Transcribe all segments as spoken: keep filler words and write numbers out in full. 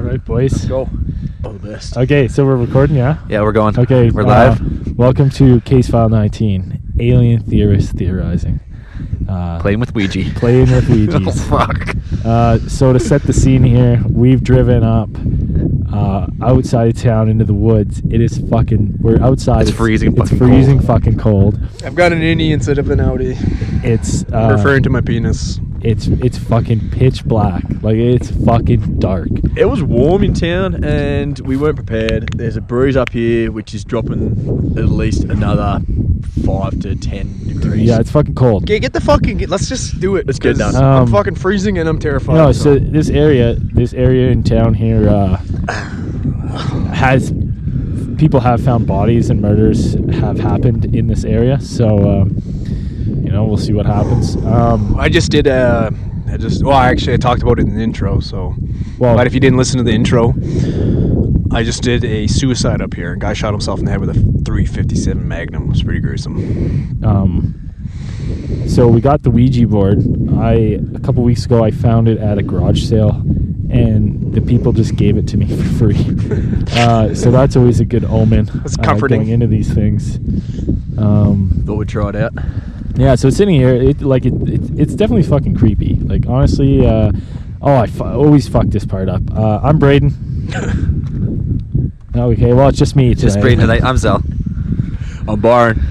right, boys. Let's go. All the best. Okay, so we're recording, yeah? Yeah, we're going. Okay, we're uh, live. Welcome to Case File nineteen, Alien Theorists Theorizing. Uh, Playing with Ouija. Playing with Ouijas. Oh, fuck. Uh, so to set the scene here, we've driven up uh, outside of town into the woods. It is fucking... We're outside. It's freezing It's fucking freezing cold. fucking cold. I've got an innie instead of an outie. It's... Uh, I'm referring to my penis. It's it's fucking pitch black. Like, it's fucking dark. It was warm in town and we weren't prepared. There's a breeze up here which is dropping at least another five to ten degrees. Yeah, it's fucking cold. Okay, get the fucking... Get, let's just do it. Let's get it 'cause done. Um, I'm fucking freezing and I'm terrified. No, so this area, this area in town here, uh, has people have found bodies and murders have happened in this area. So, um, you know, we'll see what happens. Um, I just did a... I just... Well, actually, I talked about it in the intro, so... well, But if you didn't listen to the intro, I just did a suicide up here. A guy shot himself in the head with a three fifty-seven Magnum. It was pretty gruesome. um, so we got the Ouija board. I a couple weeks ago I found it at a garage sale, and the people just gave it to me for free. uh, so that's always a good omen. That's uh, comforting. going into these things. Um, Thought we'd try it out. Yeah, so sitting here, it like it, it it's definitely fucking creepy. Like, honestly, uh, oh, I fu- always fuck this part up. Uh, I'm Braden. Okay, well, it's just me today. Just Braden tonight. I'm Zell. I'm Byron.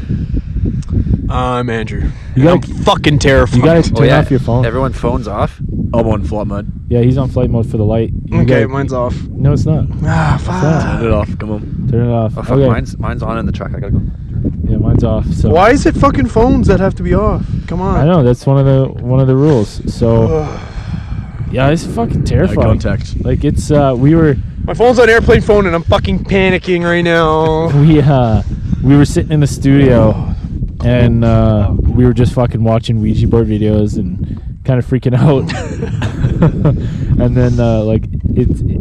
I'm Andrew. You gotta- I'm fucking terrified. You gotta turn Oh, yeah. off your phone. Everyone phone's off. I'm on flight mode. Yeah, he's on flight mode for the light. You Okay, gotta- mine's off. No, it's not. Ah, that? fuck. Turn it off. Come on. Turn it off. Oh, fuck. Okay. Mine's, mine's on in the truck. I gotta go. Yeah, mine's off. So Why is it fucking phones that have to be off? Come on. I know that's one of the one of the rules. So yeah, it's fucking No terrifying. contact. Like, it's uh, we were My phone's on airplane phone and I'm fucking panicking right now. we uh we were sitting in the studio and uh, we were just fucking watching Ouija board videos and kind of freaking out. And then uh, like it's it,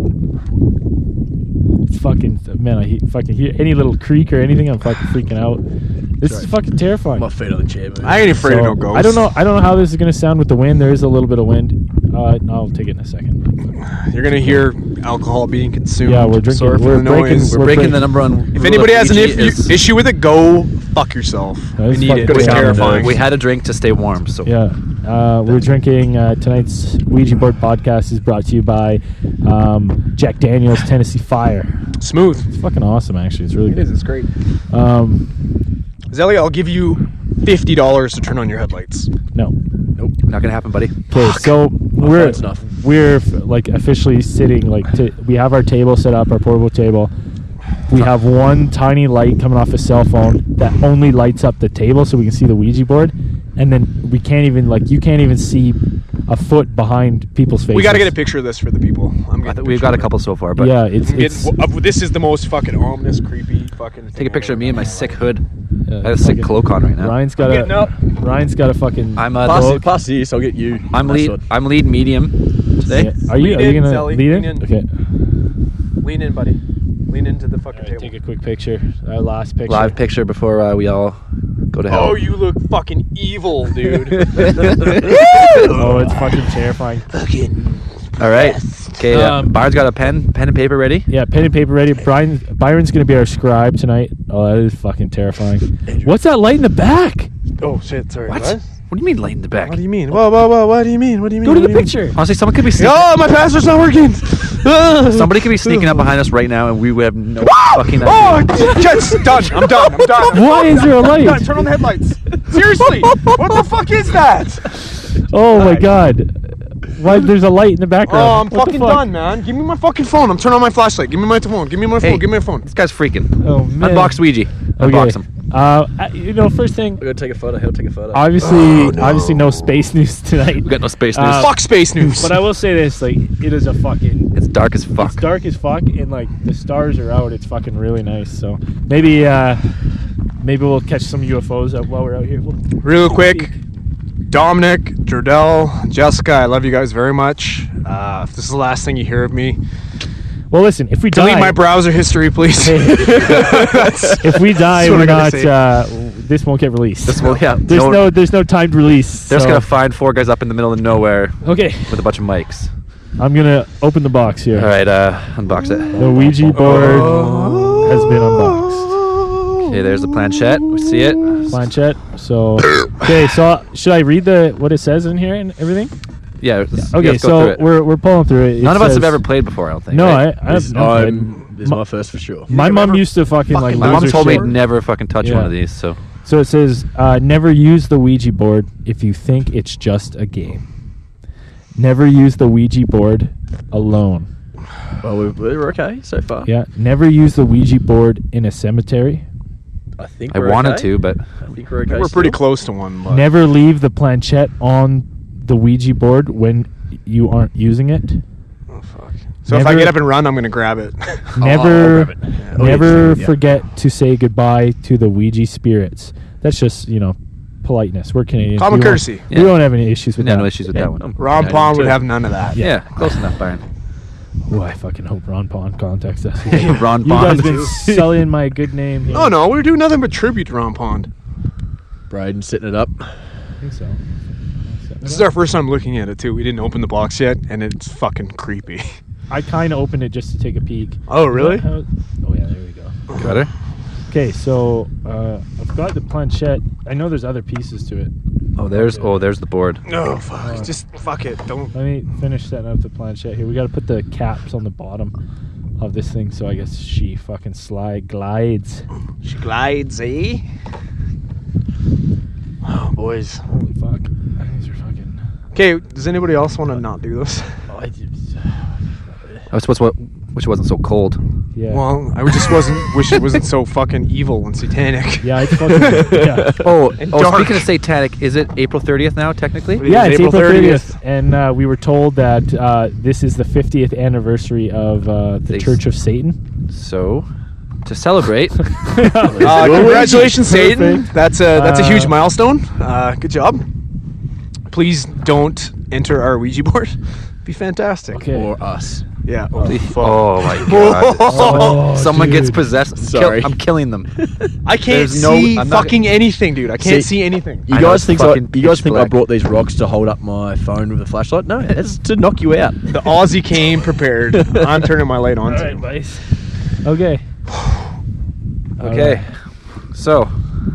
it's fucking man, I he, fucking hear any little creak or anything, I'm fucking freaking out. This is Sorry. fucking terrifying. My feet on the chair. I ain't afraid So, of no ghosts. I don't know. I don't know how this is gonna sound with the wind. There is a little bit of wind. Uh, I'll take it in a second. You're gonna hear alcohol being consumed. Yeah, we're drinking- Sorry for we're the breaking- noise. We're We're breaking break- the number one. If rule anybody of has an Ouija if- is issue with it, go fuck yourself. That We is need fucking it. It's good sound. terrifying. we had a drink to stay warm, so Yeah, uh, we're drinking. Uh, tonight's Ouija board podcast is brought to you by um, Jack Daniel's Tennessee Fire. Smooth. It's fucking awesome, actually. It's really It good. is. It's great. Um, Zelly, I'll give you fifty dollars to turn on your headlights. no. nope, not gonna happen, buddy. Okay, so we're phone's enough. we're f- like officially sitting like to, we have our table set up, our portable table. We have one tiny light coming off a cell phone that only lights up the table so we can see the Ouija board, and then we can't even like you can't even see a foot behind people's faces. We got to get a picture of this for the people. I'm I getting th- we've got a picture couple of so far, Yeah, but it's it. it's. I'm getting- uh, this is the most fucking ominous, creepy fucking. take a picture of me in my sick hood. uh, I have a sick fucking- cloak on right now. Ryan's got I'm getting a up. Ryan's got a fucking. I'm uh, Pass, the- it, pass this. I'll get you. I'm That's lead. what- I'm lead medium today. Yeah. Are you Lean are you in, gonna Sally, lead lean in? in. Okay. Lean in, buddy. Lean into the fucking All right, table. take a quick picture. Our last picture. Live picture before uh, we all go to hell. Oh, you look fucking evil, dude. Oh, it's fucking terrifying. All right. Okay. Uh, Um, Byron's got a pen, pen and paper ready. Yeah, pen and paper ready. Brian Byron's gonna be our scribe tonight. Oh, that is fucking terrifying. What's that light in the back? Oh shit! Sorry. What? What do you mean light in the back? What do you mean? Whoa, whoa, whoa! What do you mean? What do you mean? Go to What the do you picture. Honestly, someone could be sneaking, mean? Oh, my password's not working. somebody could be sneaking up behind us right now, and we would have no fucking Oh, idea. just done. I'm done. I'm done. I'm Why is there a done. light? Done. Turn on the headlights. Seriously, what the fuck is that? Oh my god. Why there's a light in the background? Oh, I'm What the fucking fuck? done, man. Give me my fucking phone. I'm turning on my flashlight. Give me my phone. Give me my phone. Hey. Give me my phone. This guy's freaking. Oh man. Unbox Ouija. Unbox him. Uh, I- you know, first thing, We're gonna take a photo. He'll take a photo. obviously, Oh, no. obviously, no space news tonight. We got no space news. Uh, Fuck space news. But I will say this: like, it is a fucking. it's dark as fuck. It's dark as fuck, and like the stars are out. It's fucking really nice. So maybe, uh, maybe we'll catch some U F Os up while we're out here. We'll Real quick, Dominic, Jordell, Jessica, I love you guys very much. Uh, if this is the last thing you hear of me, Well, listen, if we delete die, my browser history, please. That's- if we die, That's what we're I gotta not. say. Uh, this won't get released. This will, yeah. there's no, no, there's no timed release. they're just so- gonna find four guys up in the middle of nowhere Okay. with a bunch of mics. I'm gonna open the box here. All right, uh, unbox it. The Ouija board has been unboxed. Okay, there's the planchette. We see it. Planchette. So, okay. So, should I read the what it says in here and everything? Yeah. let's- Okay. let's go So through it. we're we're pulling through it. It None of us have says- ever played before. I don't think. No, right? I I This, have never played. I'm, this is My- my first for sure. My I've mom ever used to fucking like My mom lose her told me shit. never fucking touch Yeah. one of these. So So it says, uh, never use the Ouija board if you think it's just a game. Never use the Ouija board alone. Well, we're, we're okay so far. Yeah. Never use the Ouija board in a cemetery. I think I we're wanted okay. to, but I think we're okay. We're pretty still. close to one. But Never leave the planchette on the Ouija board when you aren't using it. Oh, fuck. So if I Never- get up and run, I'm gonna grab it. Never, I'll grab it. Yeah. Oh, never yeah. forget to say goodbye to the Ouija spirits. That's just, you know, politeness. We're Canadians. Common We won't- course. We Yeah. don't have any issues with no, that. no issues with Yeah, that one. I'm- Ron Yeah, Pond would too. have none of that. Yeah, close enough, Byron. Oh, I fucking hope Ron Pond contacts us. Ron You guys Pond. been selling my good name here. Oh no, we're doing nothing but tribute to Ron Pond. Braden setting it up. I think so. This is our first time looking at it too. We didn't open the box yet, and it's fucking creepy. I kind of opened it just to take a peek. Oh really? How- Oh yeah, there we go. Got her? Okay, so uh, I've got the planchette. I know there's other pieces to it. Oh, there's oh, there's the board. No, fuck. Just fuck it. Don't. Let me finish setting up the planchette here. We got to put the caps on the bottom of this thing, so I guess she fucking slide glides. She glides, eh? Oh, boys. Holy fuck! These are fucking. Okay, does anybody else want to not do this? Oh, I just, I was supposed to, wish it wasn't so cold. Yeah. Well, I just wasn't. Wish it wasn't so fucking evil and satanic. yeah, it's fucking. yeah. Oh, And oh dark. speaking of satanic, is it April thirtieth now, technically? It Yeah, is it's April April thirtieth, thirtieth. and uh, we were told that uh, this is the fiftieth anniversary of uh, the They- Church of Satan. So, to celebrate, Uh, congratulations, Satan. Perfect. That's a that's a huge Uh, milestone. Uh, good job. Please don't enter our Ouija board. Be fantastic. Okay. or us. Yeah. Oh, fuck. oh my god. Oh, Someone gets dude. possessed. Kill- Sorry. I'm killing them. I can't There's no- see I'm not- fucking anything, dude. I can't See- see anything. You I know guys it's think I, fucking you guys pitch think I black. brought these rocks to hold up my phone with a flashlight? No, it's to knock you out. The Aussie came prepared. I'm turning my light on. All too. right, Vice. Okay. Okay. So,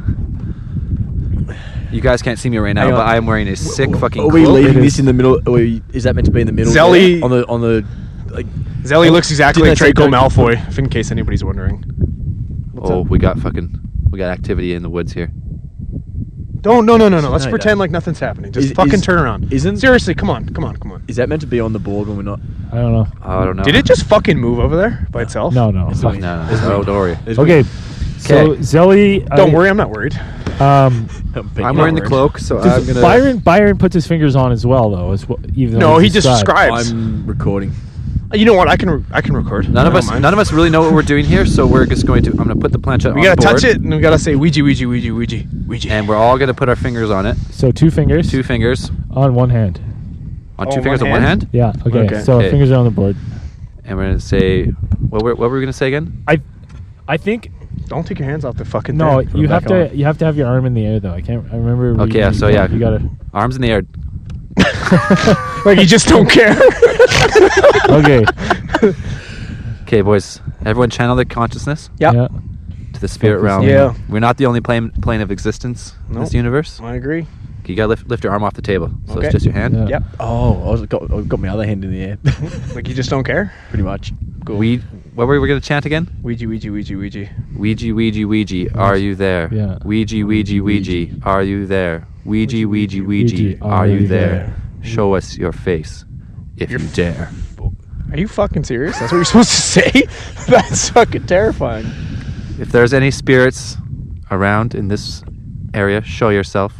you guys can't see me right now, Hang on. but I am wearing a sick fucking Are we cloak. leaving It this is. in the middle? Are we, is that meant to be in the middle? Zelly- there? on the on the like. Zelly looks exactly like Didn't I say Draco don't- Malfoy, if in case anybody's wondering. Oh, we got fucking, we got activity in the woods here. Don't, no, no, no, no. Let's No, pretend no. like nothing's happening. Just Is- fucking is- turn around. isn't- Seriously, come on, come on, come on. Is that meant to be on the board when we're not? I don't know. I don't know. Did it just fucking move over there by itself? No, no. It's Fuck. No, no, no, no, don't worry. Is Okay. So Zelly. Don't I- worry, I'm not worried. Um, I'm wearing the worried. cloak, so I'm does gonna. Byron Byron puts his fingers on as well, though. As well, even though No, he he's just described. describes. I'm recording. You know what? I can re- I can record. None of I us, don't mind. none of us really know what we're doing here, so we're just going to. I'm gonna put the planchette We on gotta the board, touch it and we gotta say Ouija, Ouija, Ouija, Ouija, Ouija. and we're all gonna put our fingers on it. So two fingers. Two fingers on one hand. on Oh, two one fingers on one hand? hand, Yeah. Okay. Okay. So Okay. fingers are on the board. and we're gonna say, what were, what were we gonna say again? I, I think Don't take your hands off the fucking no. thing. Put You it have back to. on. You have to have your arm in the air, though. I can't. I remember. Okay, reading yeah, it. so yeah. You gotta. Arms in the air. Like you just don't care. Okay. Okay, boys. Everyone, channel their consciousness Yep. Yeah. to the spirit Focus realm. on- Yeah. We're not the only plane plane of existence in this Nope. universe. I agree. You gotta lift, lift your arm off the table, so Okay. it's just your hand. Yeah. Yep. Oh, I was got I got my other hand in the air. Like you just don't care. Pretty much. Cool. We, what were we gonna chant again? Ouija, Ouija, Ouija, Ouija. Ouija, Ouija, Ouija, are you there? Yeah. Ouija, Ouija, Ouija, are you there? Ouija, Ouija, Ouija, are you there? Show us your face, if you dare. Are you fucking serious? That's what you're supposed to say? That's fucking terrifying. If there's any spirits around in this area, show yourself.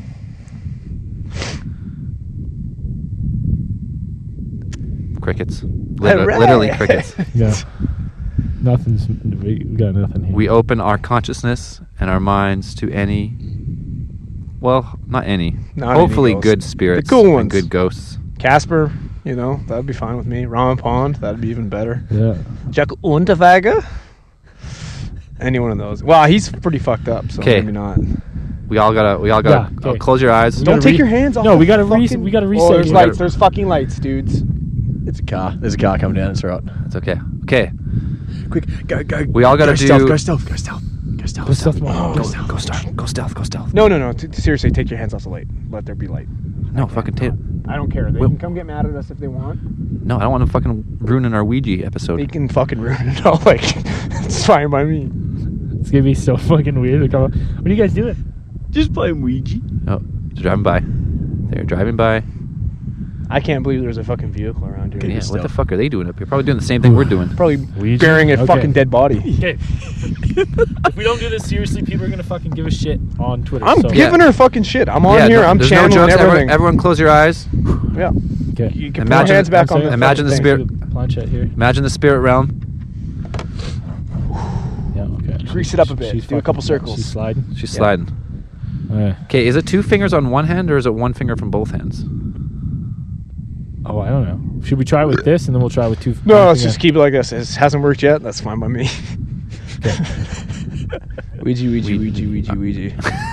Crickets. Liter- Hooray! literally crickets. Yeah. Nothing's. We got nothing here. We open our consciousness and our minds to any, well, not any, Not any hopefully ghosts. good spirits The cool and ones. good ghosts. Casper, you know, that'd be fine with me. Ramen Pond, that'd be even better. Yeah. Jack Unterweger? Any one of those. Well, he's pretty fucked up, so 'Kay. maybe not. We all gotta, we all gotta, Yeah, oh, okay. close your eyes. We Don't gotta take re- your hands off. No, the we gotta re- fucking- we gotta Oh, reset there's here. lights. There's fucking lights, dudes. It's a car. There's a car coming down. It's all right. It's okay. Okay. Quick, go, go. We all gotta go do- stealth, go stealth, go stealth, go stealth. Go stealth mode. Go Go stealth. Go stealth. Go stealth. Go stealth. No, no, no. T- seriously, take your hands off the light. Let there be light. No, fucking tape. I don't care. They Well- can come get mad at us if they want. No, I don't want to fucking ruin our Ouija episode. They can fucking ruin it all. Like, it's fine by me. It's gonna be so fucking weird. To come up. What are you guys doing? Just playing Ouija. Oh, they're driving by. They're driving by. I can't believe there's a fucking vehicle around here. Okay, Yeah, what stealth. the fuck are they doing up here? Probably doing the same thing we're doing. Probably Ouija? burying a Okay. fucking dead body. Okay. If we don't do this seriously, people are gonna fucking give a shit on Twitter. I'm so. giving her fucking shit. I'm on Yeah, here. no- I'm there's no channeling jokes. everything. Everyone, everyone close your eyes. Yeah. Okay. You can Imagine- put your hands back I'm on sorry. the Imagine the fucking spirit- thing. Planchette here. Imagine the spirit realm. Yeah. Okay. Grease it up a bit. She's Do a couple fucking- circles. She's sliding. She's Yeah. sliding. Okay. Okay, is it two fingers on one hand or is it one finger from both hands? Oh, I don't know. Should we try it with this and then we'll try it with two? No, one let's finger? just keep it like this. It hasn't worked yet. That's fine by me. Ouija, Ouija, Ouija, Ouija, Ouija.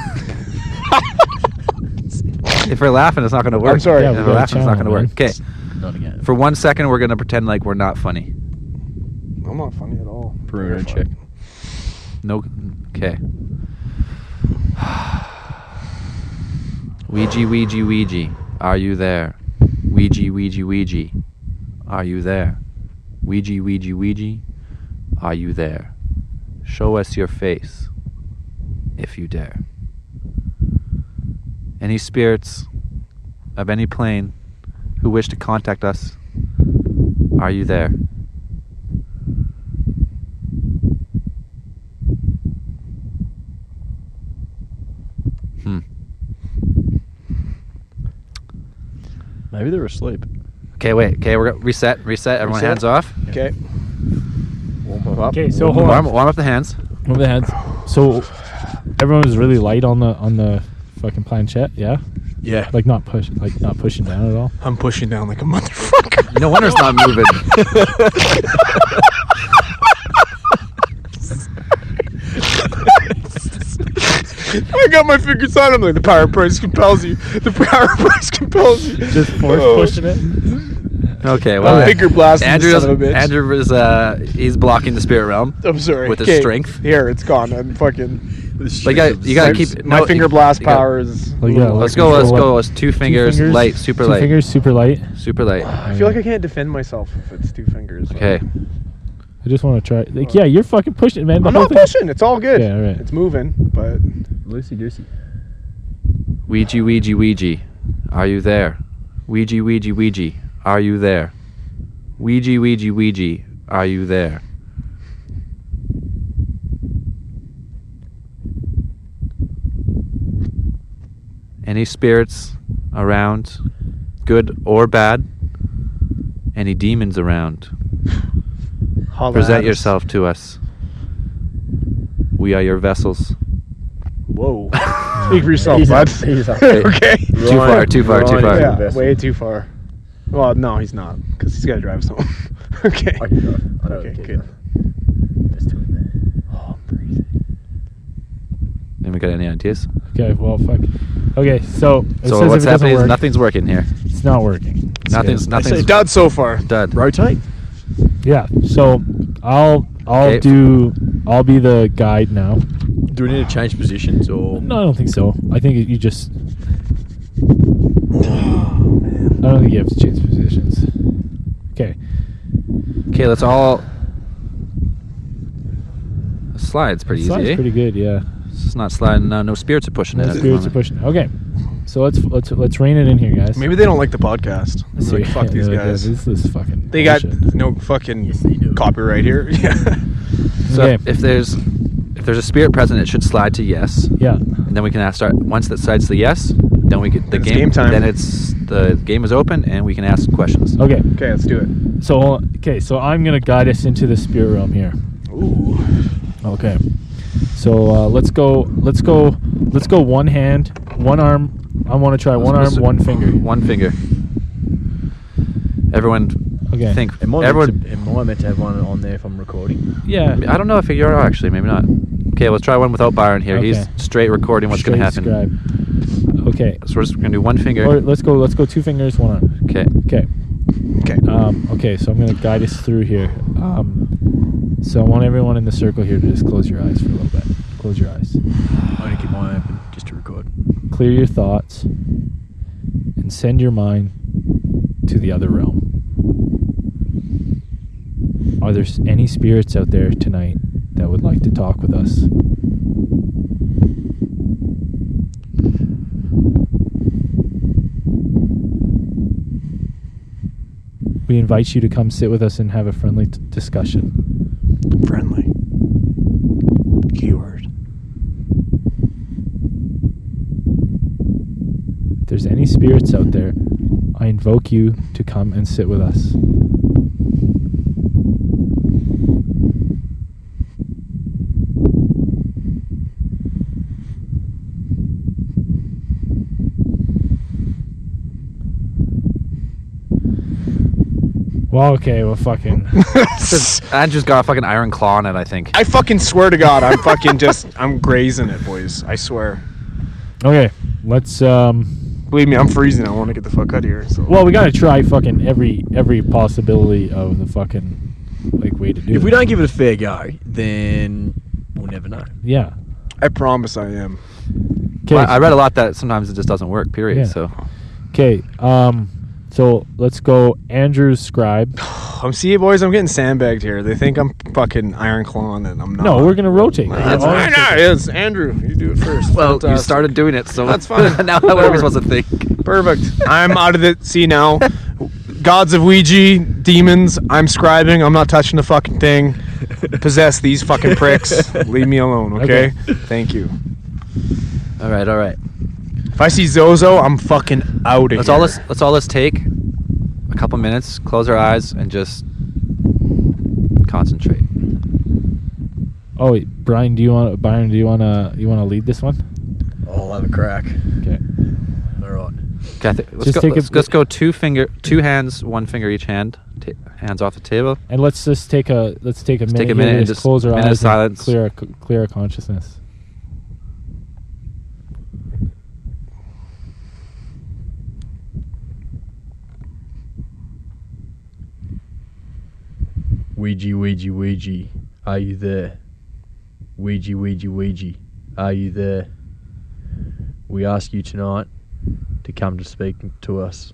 If we're laughing, it's not going to work. I'm sorry. Yeah, If we we're gotta laughing, it's not going to channel, work. man. Okay, Not again. for one second, we're going to pretend like we're not funny. I'm not funny at all. Bruno check. No. Okay. Ouija, Ouija, Ouija, are you there? Ouija, Ouija, Ouija, are you there? Ouija, Ouija, Ouija, are you there? Show us your face, if you dare. Any spirits of any plane who wish to contact us, are you there? Hmm. Maybe they're asleep. Okay, wait. Okay, we're gonna reset. Reset. Everyone, Reset. hands off. Okay. Warm them up. Okay, so hold Warm, on. warm up the hands. Move the hands. So everyone was really light on the on the fucking planchette. Yeah. Yeah. Like not push, like not pushing down at all. I'm pushing down like a motherfucker. No wonder it's not moving. I got my fingers on him. Like the power of price compels you. The power of price compels you. Just force Oh. pushing it. Okay, well, I'm finger blasting Andrew, the son doesn't- of a bitch. Andrew is uh, he's blocking the spirit realm. I'm sorry. with his Okay, strength. Here, it's gone. I'm fucking. Like, I- you gotta my, keep my no, finger you- blast you gotta- power is. Like, yeah, Let's like go. Let's control go. what? Let's two fingers, fingers, light, super two light, fingers, super light. super light. I feel like I can't defend myself if it's two fingers. Okay. I just want to try. Like, yeah, you're fucking pushing it, man. The I'm whole not thing- pushing. It's all good. Yeah, all right. It's moving, but Loosey goosey. Ouija, Ouija, Ouija, are you there? Ouija, Ouija, Ouija, are you there? Ouija, Ouija, Ouija, are you there? Any spirits around, good or bad? Any demons around? holla Present at us. yourself to us. We are your vessels. Whoa. Speak for yourself, Ease bud. up, ease up. Okay. Too far, too far, too Ryan, far. yeah. Yeah, way too far. Well, no, he's not, because he's got to drive something. Okay. I can drive. I know Okay, the key good. drive. There's two in there. Oh, I'm breathing. Anyone got any ideas? Okay, well, fuck. Okay, so it So says what's if it doesn't happening is work, nothing's working here. It's not working. It's Nothing's good. I say nothing's dud so far. dud. Rotate. Yeah. So I'll I'll Okay. do I'll be the guide now. Do we need to change positions or? No, I don't think so. I think you just. I don't think you have to change positions. Okay. Okay, let's all. Slide's pretty Slide's easy. eh? pretty good, yeah. It's just not sliding. No, no spirits are pushing it. No at the spirits are moment. pushing. Okay. So let's let's let's rein it in here, guys. Maybe they don't like the podcast. Let's They're like, see. fuck these They're like, guys. This is fucking. They got bullshit. no fucking Yes, they do. copyright here. Yeah. So Okay. if there's if there's a spirit present, it should slide to yes, Yeah. and then we can ask, start. Once that slides to yes, then we get the Then it's game. game time. Then it's the game is open, and we can ask questions. Okay. Okay, let's do it. So okay. So I'm gonna guide us into the spirit realm here. Ooh. Okay. So uh, let's go. Let's go. Let's go. One hand, one arm. I want to try one arm, Let's- one finger. One finger. Everyone, Okay. think. Am I, Everyone. meant to, am I meant to have one on there if I'm recording? Yeah. I don't know if you're actually. Maybe not. Okay, let's try one without Byron here. He's Okay. straight recording what's going to Straight happen. scribe. Okay. So we're just going to do one finger. Or let's go. Let's go. Two fingers, one arm. Okay. Okay. Okay. Um, okay, so I'm going to guide us through here. Um, so I want everyone in the circle here to just close your eyes for a little bit. Close your eyes. I'm going to keep mine open just to record. Clear your thoughts and send your mind to the other realm. Are there s- any spirits out there tonight that would like to talk with us? We invite you to come sit with us and have a friendly t- discussion. Friendly. Keyword. If there's any spirits out there, I invoke you to come and sit with us. Well, okay, well, fucking. Andrew's got a fucking iron claw on it, I think. I fucking swear to God, I'm fucking just, I'm grazing it, boys. I swear. Okay, let's, um. Believe me, I'm freezing. I want to get the fuck out of here. So. Well, we gotta try fucking every every possibility of the fucking, like, way to do it. If we don't give it a fair go, then we'll never know. Yeah. I promise I am. Okay. Well, I read a lot that sometimes it just doesn't work, period. Yeah. So Okay, um. So let's go Andrew's scribe. I'm see you, boys. I'm getting sandbagged here. They think I'm fucking Iron Claw, and I'm not. No, we're gonna rotate. That's All fine. right. No, it's Andrew. You do it first. well, you Fantastic. started doing it, so That's fine. now what are we supposed to think? Perfect. I'm out of it. See now, gods of Ouija, demons. I'm scribing. I'm not touching the fucking thing. Possess these fucking pricks. Leave me alone, okay? Okay. Thank you. All right, all right. If I see Zozo, I'm fucking out of Let's here. all let's let's all let's take a couple minutes, close our eyes, and just concentrate. Oh, wait, Brian, do you want Byron? Do you want to you want to lead this one? I'll have a crack. Okay. All right. Okay, I thi- let's Just go. take a Let's, bit- let's go two finger, two hands, one finger each hand. Ta hands off the table. And let's just take a let's take a Let's minute. take a here minute to and just just close our minute of eyes and silence. clear our, c- clear our consciousness. Ouija, Ouija, Ouija, are you there? Ouija, Ouija, Ouija, are you there? We ask you tonight to come to speak to us.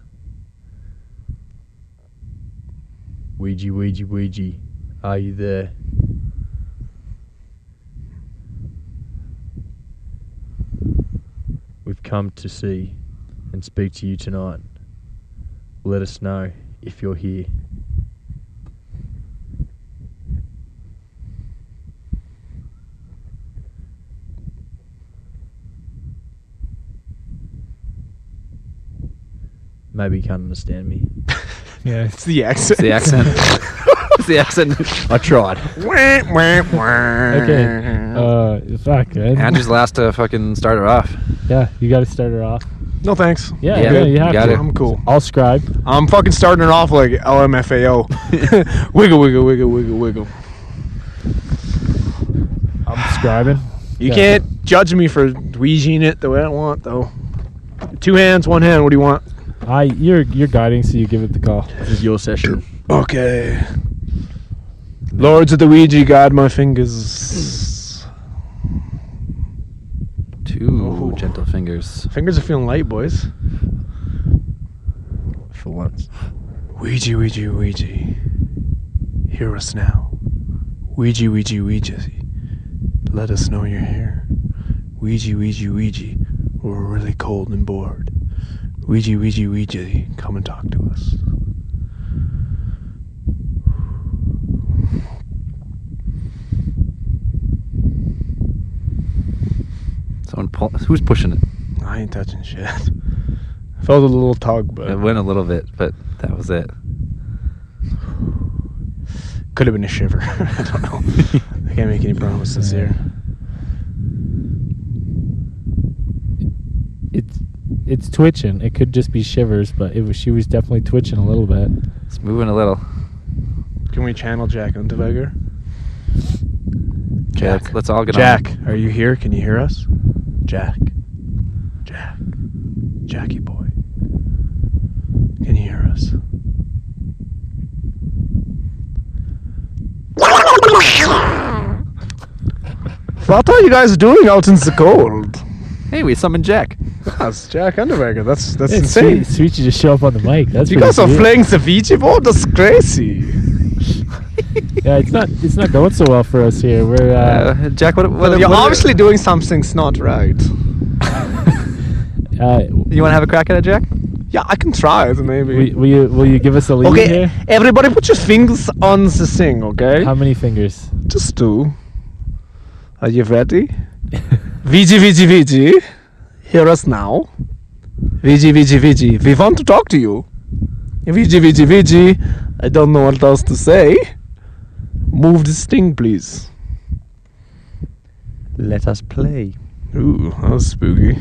Ouija, Ouija, Ouija, are you there? We've come to see and speak to you tonight. Let us know if you're here. Maybe you can't understand me. Yeah. It's the accent. It's the accent. It's the accent. I tried. Okay. Uh, fuck, man. Andrew's last to fucking start her off. Yeah, you got to start her off. No thanks. Yeah, Yeah, yeah, you have got to. it. I'm cool. I'll scribe. I'm fucking starting it off like L M F A O. Wiggle, wiggle, wiggle, wiggle, wiggle. I'm scribing. You Yeah. can't judge me for Ouijaing it the way I want, though. Two hands, one hand. What do you want? I you're you're guiding, so you give it the call. This is your session. Okay. Lords of the Ouija, guide my fingers. Two Oh. gentle fingers. Fingers are feeling light, boys. For once. Ouija, Ouija, Ouija. Hear us now. Ouija, Ouija, Ouija. Let us know you're here. Ouija, Ouija, Ouija. We're really cold and bored. Ouija, Ouija, Ouija. Come and talk to us. Someone pull. Who's pushing it? I ain't touching shit. I felt a little tug, but It went a little bit, but that was it. could have been a shiver. I don't know. I can't make any promises here. It's it's twitching. It could just be shivers, but it was she was definitely twitching a little bit. It's moving a little. Can we channel Jack Unterweger? Okay, let's, let's all get Jack, on. are you here? Can you hear us? Jack. Jack. Jackie boy. Can you hear us? What are you guys doing out in the cold? Hey, we summoned Jack. That's Jack Underweger. That's that's It's insane. sweet, sweet you just show up on the mic. That's You pretty guys are sweet. playing the Ouija board? That's crazy. Yeah, it's not it's not going so well for us here. We're uh, Uh, Jack, what? what, You're what obviously doing something not right. uh You want to have a crack at it, Jack? Yeah, I can try it maybe. will, will you will you give us a lead Okay, here? everybody put your fingers on the thing, okay? How many fingers? Just two. Are you ready? Ouija, Ouija, Ouija. Hear us now. Ouija, Ouija, Ouija. We want to talk to you. Ouija, Ouija, Ouija. I don't know what else to say. Move this thing, please. Let us play. Ooh, that was spooky.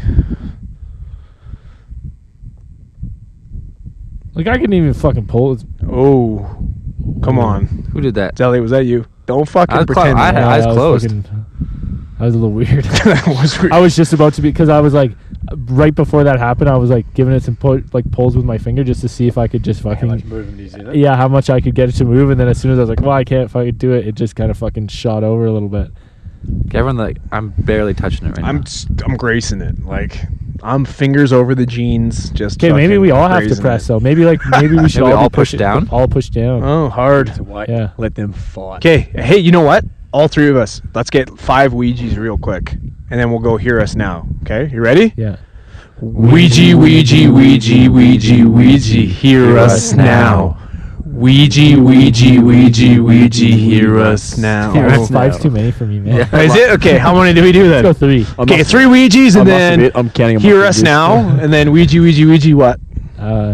Like I couldn't even fucking pull it. Oh, come on. Who did that? Zelly, was that you? Don't fucking I was pretend. clo- I had Yeah, eyes that was closed. fucking- that was a little weird. that was weird. I was just about to be because I was like, right before that happened, I was like giving it some pu- like pulls with my finger just to see if I could just fucking yeah, how much I could get it to move. And then as soon as I was like, well, I can't fucking do it, it just kind of fucking shot over a little bit. Okay, everyone, like, I'm barely touching it right I'm now. just, I'm gracing it. Like I'm fingers over the jeans. Just Okay, maybe fucking we all have to grazing press it. though. Maybe like maybe we should Maybe all, all be push pushing- down? All push down. Oh, hard. Yeah. Let them fight. Okay, hey, you know what? All three of us. Let's get five Ouijas real quick, and then we'll go hear us now. Okay, you ready? Yeah. Ouija, Ouija, Ouija, Ouija, Ouija, hear us now. Ouija, Ouija, Ouija, Ouija, hear us now. Hear us Five's now. five's too many for me, man. Yeah. Is it? Okay, how many do we do Let's go then? three. Okay, three Ouijas, and then I'm counting. them hear up us with this. now, and then Ouija, Ouija, Ouija, what? Uh,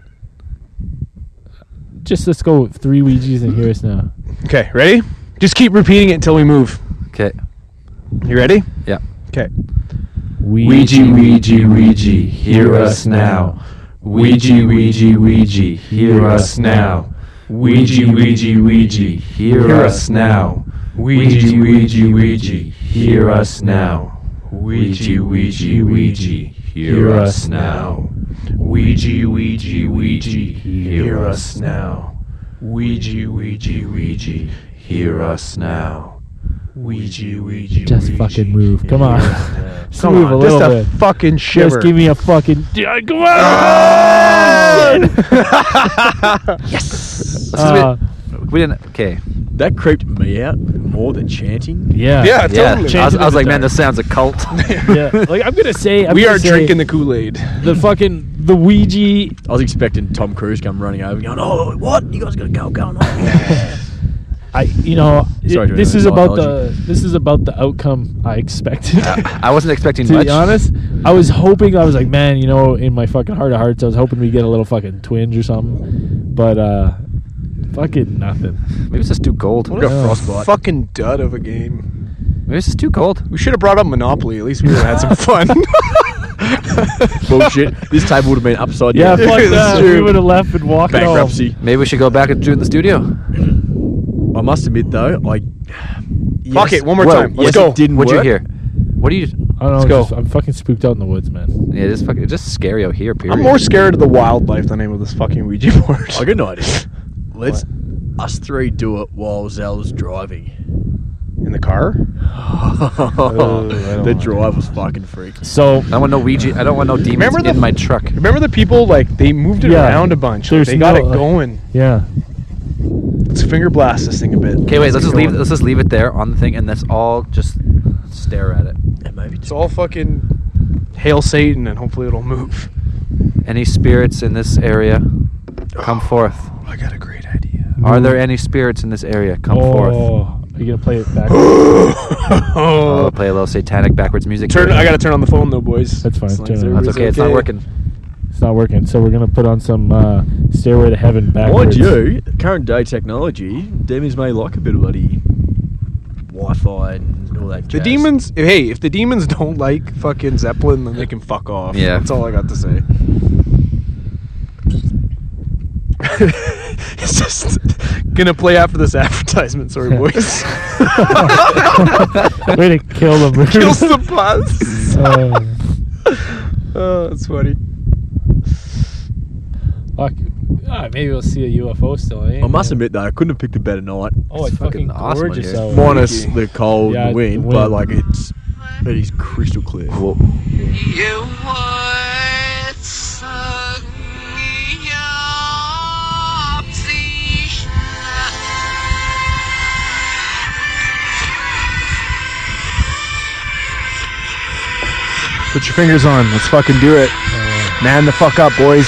just let's go with three Ouijas and hear us now. Okay, ready? Just keep repeating it until we move. Okay. You ready? Yeah. Okay. Ouija, Ouija, Ouija, hear us now. Ouija, Ouija, Ouija, hear us now. Ouija, Ouija, Ouija, hear us now. Ouija, Ouija, Ouija, hear us now. Ouija, Ouija, Ouija, hear us now. Ouija, Ouija, Ouija, hear us now. Ouija, Ouija, Ouija, hear us now. Ouija, Ouija, Just Ouija, fucking move. Come on. Just Come move on, a little just a bit. fucking shiver. Just give me a fucking. Yeah, come on! Yes! Uh, we didn't. Okay. That creeped me out more than chanting. yeah. Yeah, Yeah. totally. I was, I was like, Change it man, in this sounds a cult. Yeah. Like I'm gonna say, I'm we gonna are say drinking the Kool-Aid. the fucking the Ouija. I was expecting Tom Cruise come running over, going, "Oh, what? You guys got to go going on?" I, you know, it- Sorry to this ruin is the about the biology. this is about the outcome I expected. I wasn't expecting to much. be honest, I was hoping I was like, man, you know, in my fucking heart of hearts, I was hoping we get a little fucking twinge or something, but uh, fucking nothing. Maybe it's just too cold. What a Yeah. frostbite. fucking dud of a game. Maybe it's just too cold. We should have brought up Monopoly. At least we would have had some fun. Bullshit. This table would have been upside Yeah, down. fuck That's that. true. We would have left and walked Bankruptcy. Maybe we should go back and do it in the studio. I must admit though, I. Fuck it, one more Whoa, time. Let's yes, go. it didn't What'd you work. hear? What do you? home. I don't know. Let's it's go. just- I'm fucking spooked out in the woods, man. Yeah, it's fucking. It's just scary out here. Period. I'm more scared of the wildlife than I am of this fucking Ouija board. I got an idea. Let's us three do it while Zel's driving. In the car? I don't the want drive was fucking freaky. So I want no Ouija. I don't want no demons Remember the- in my truck. Remember the people, like, they moved it Yeah. around a bunch. There's They got no, it uh, going. yeah, Let's finger blast this thing a bit. Okay, wait. Let's just get leave. going. Let's just leave it there on the thing, and let's all just stare at it. And maybe It's all fucking hail Satan, and hopefully it'll move. Any spirits in this area, come forth. I got a great idea. Are there any spirits in this area? Come oh, forth. Are you gonna play it back? Oh, oh. play a little satanic backwards music. Turn. here. I gotta turn on the phone though, boys. That's fine. As long Turn as it on. That's everybody's okay. It's not working. It's not working. So we're gonna put on some uh, Stairway to Heaven Mind backwards. you, current day technology, demons may like a bit of bloody Wi-Fi and all that. The jazz. demons. Hey, if the demons don't like fucking Zeppelin, then they can fuck off. Yeah. That's all I got to say. It's just gonna play after this advertisement. Sorry, boys. Way to kill them. Kills the buzz. Uh, Oh, that's funny. fuck. Ah, maybe we'll see a U F O still. Eh? I must admit though, I couldn't have picked a better night. Oh, it's, fucking, fucking awesome gorgeous here. out. Minus the cold Yeah, and the wind, the but wind. like it's it is crystal clear. Well, Put your fingers on. Let's fucking do it. Man the fuck up, boys.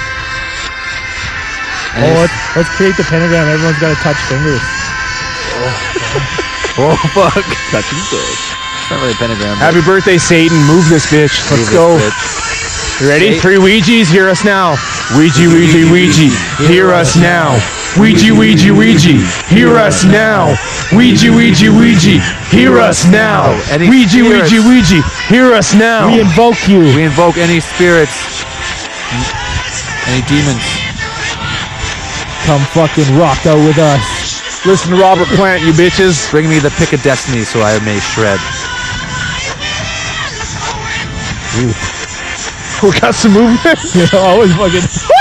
Oh, let's, let's create the pentagram. Everyone's got to touch fingers. oh fuck! Touching toes. It's not really a pentagram. Happy birthday, Satan. Move this bitch. Let's go. You ready? Satan. Three Ouijas, hear us now. Ouija, Ouija, Ouija, hear us now. Ouija, Ouija, Ouija, hear us now. Ouija, Ouija, Ouija, hear us now. Any Ouija, Ouija, spirits? Ouija, hear us now. We invoke you. We invoke any spirits, any demons. Come fucking rock out with us. Listen to Robert Plant, you bitches. Bring me the pick of destiny so I may shred. We got some movement. You know, always fucking.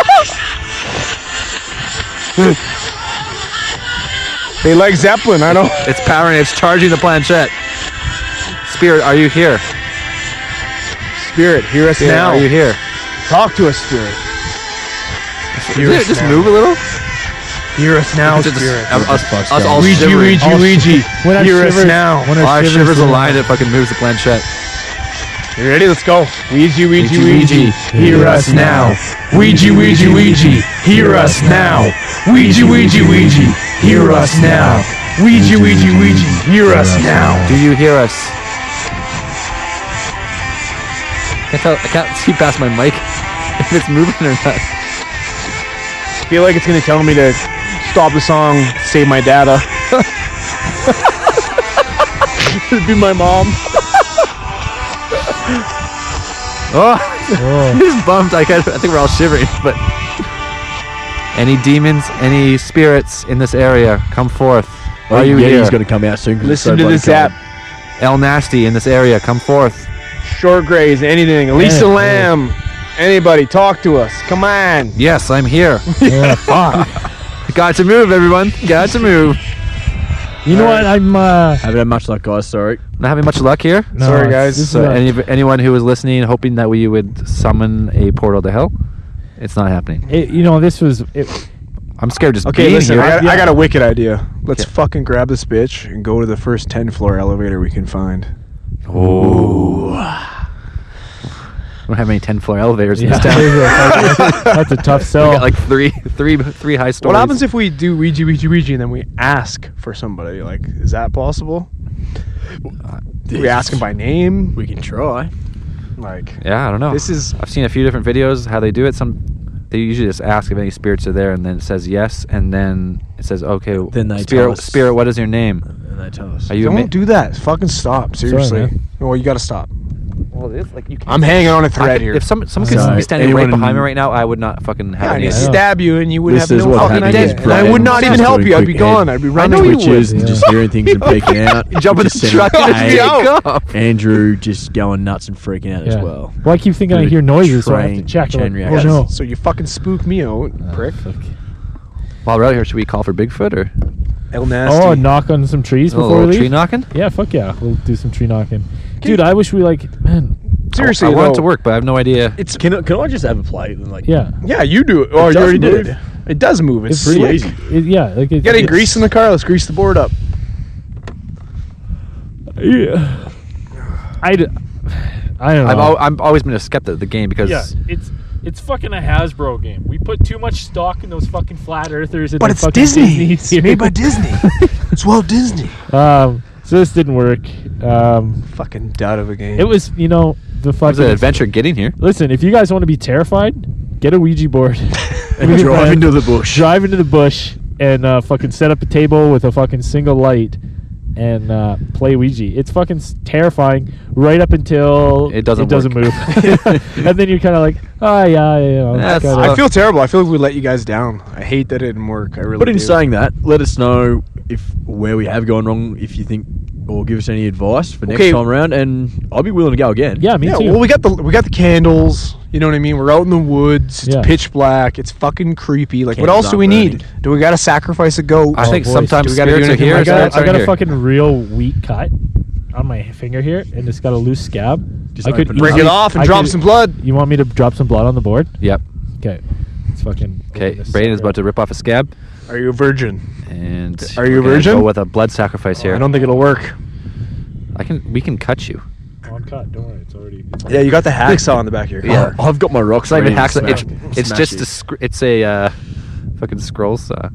They like Zeppelin, I know. It's powering. It's charging the planchette. Spirit, are you here? Spirit, hear us Spirit, now. are you here? Talk to us, Spirit. Hear Did us it just now. move a little? Hear us now, Just- Spirit. us, us, us all Ouija, shivering. Ouija, All Ouija, When our hear us shivers- now. When Our shivers shivers aligned, it fucking moves the planchette. You ready? Let's go. Ouija, Ouija, Ouija, Ouija, Ouija, hear us now. Ouija, Ouija, Ouija, hear us now. Ouija, Ouija, Ouija, hear us now. Ouija, Ouija, Ouija, hear us now. Do you hear us? I can't, tell, I can't see past my mic if it's moving or not. I feel like it's gonna tell me to stop the song, save my data. It'd be my mom. Oh, Oh. this is bummed. I, got, I think we're all shivering. But any demons, any spirits in this area, come forth. Are you here? He's gonna come out soon. Listen to this app. El Nasty in this area, come forth. Short Grays, anything. Lisa Yeah, Lamb. Anybody, talk to us. Come on. Yes, I'm here. Yeah, fuck. Got to move, everyone. Got to move. You know what? I'm. uh Haven't had much luck, guys. Sorry. Not having much luck here. no, Sorry, it's- guys. this is So a- any, anyone who was listening, hoping that we would summon a portal to hell, it's not happening. it, you know, this was. It, I'm scared just Okay, being listen. here. I got, I Yeah. got a wicked idea. Let's Okay. fucking grab this bitch and go to the first ten floor elevator we can find. Oh. We don't have any ten floor elevators in yeah, this town. that's a tough We sell. got like three, three, three high stories. What happens if we do Ouija, Ouija, Ouija, and then we ask for somebody? Like, is that possible? Do we ask them by name? We can try. Like, Yeah, I don't know. this is I've seen a few different videos how they do it. Some they usually just ask if any spirits are there, and then it says yes, and then it says okay. Then they spirit, tell us. spirit, what is your name? And they tell us. Are you? don't ma- do that. Fucking stop. Seriously. man. No, you gotta stop. Well, it's like you can't. I'm hanging on a I thread could- here. If some someone could Sorry, be standing right anyone- behind me right now, I would not fucking have Yeah, any and idea. I'd stab you, and you would This have is no what fucking happens idea. is And I Brian would not just even help doing you. I'd be quick gone. head I'd be I running. know you Which would. is Yeah. just hearing things and freaking out. You jump in the Just truck sending and a- just pick up. Andrew just going nuts and freaking out as Yeah. well. Well, I keep thinking I Good hear noises, so I have to train- check. chain Like, oh reaction. no! So you fucking spook me out, prick. Fuck. While we're out here, should we call for Bigfoot or El Nasty. Oh, knock on some trees a before little we leave. tree knocking? Yeah, fuck yeah, we'll do some tree knocking. Dude, I wish we like, man. Seriously, I, I want it though, to work, but I have no idea. It's Can, can I just have a plate and like? Yeah, yeah, you do it. Oh, you does already move. did it. It does move. It's, It's pretty slick. easy. it, yeah, like it, You got any it's- grease in the car? Let's grease the board up. Yeah. I, d- I don't know. I've al- I've always been a skeptic of the game because yeah, it's it's fucking a Hasbro game. We put too much stock in those fucking flat earthers. And But the it's fucking Disney. It's Disney. made by Disney. It's Walt Disney. Um, so this didn't work. Um, Fucking dud of a game. it was, you know, the it was fucking an adventure getting here. Listen, if you guys want to be terrified, get a Ouija board. And With your drive friend, into the bush. Drive into the bush and uh, fucking set up a table with a fucking single light and uh, play Ouija. It's fucking s- terrifying right up until It doesn't it doesn't work. move. And then you're kind of like, oh yeah, yeah. yeah That's- gotta- I feel terrible. I feel like we let you guys down. I hate that it didn't work. I really But in do. saying that, let us know if where we have gone wrong. If you think or give us any advice for next Okay. time around, and I'll be willing to go again. Yeah, me yeah, too. well, we got the we got the candles. You know what I mean? We're out in the woods. It's Yeah. pitch black. It's fucking creepy. Like, what Candles else do aren't we burning. need? Do we got to sacrifice a goat? I think boys. sometimes Do we gotta do spirits are anything here, like I that? got, spirits I aren't got a here. fucking real weak cut on my finger here, and it's got a loose scab. Just I could open it Break up. it easily- off and I drop could- some blood. You want me to drop some blood on the board? Yep. Okay. It's fucking. Okay, open this Braden is sucker about to rip off a scab, Are you a virgin? and Are you a we're gonna virgin? Go with a blood sacrifice here. I don't think it'll work. I can. We can cut you. up. On cut. Don't worry. It's already. It's Yeah, you got the hacksaw on the back of your Yeah. car. I've got my rocks. It's not even ready to hacksaw. It's, smash- it's smash just you. a. Sc- it's a uh, fucking scroll saw.